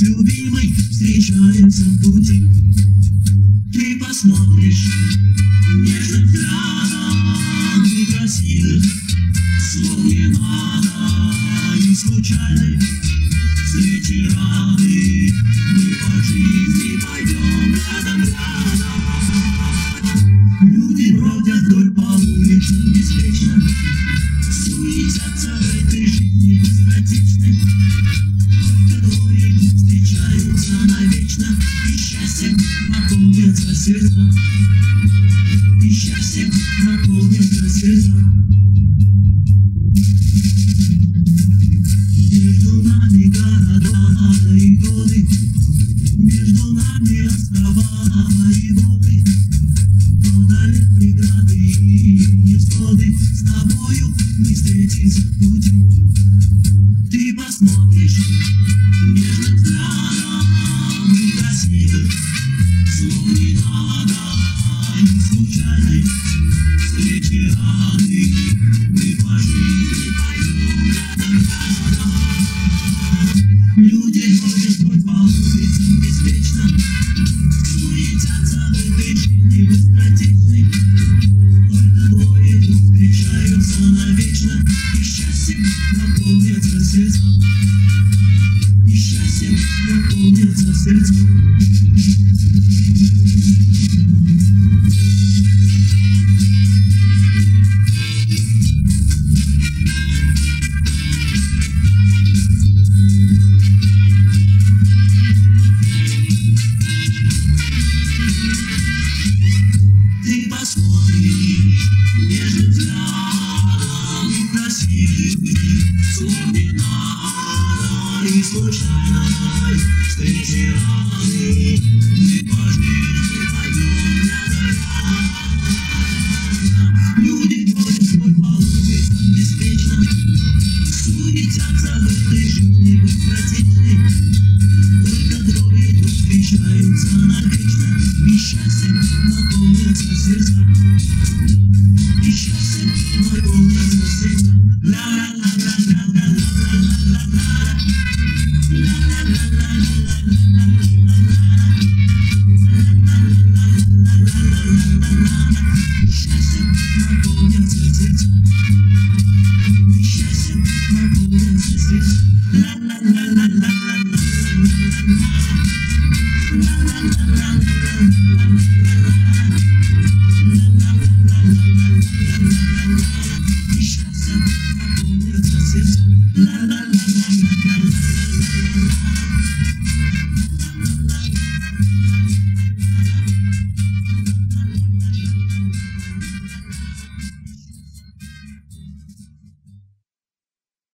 с любимой встречаются в пути. Ты посмотришь нежным взглядом, и красивых слов не надо, и случайной встречи рады. Мы по жизни пойдем рядом. Люди бродят вдоль по улицам беспечно, суетятся в этой жизни быстротечной. Только двое встречаются навечно, и счастьем наполнятся сердца. И счастьем наполнятся сердца. Между нами города и годы, между нами острова и воды, падают преграды и невзгоды. С тобою мы встретимся в пути. Ты посмотришь нежным взглядом, и красивых слов не надо, и случайной встречи рады. Мы по жизни пойдем рядом. Люди ходят вдоль по улицам беспечно, суетятся в этой жизни быстротечной. Только двое тут встречаются навечно, и счастьем наполнятся сердца. И счастьем наполнятся сердца. Ты посмотришь нежным взглядом, и красивых слов не надо, и случайной встречи рады.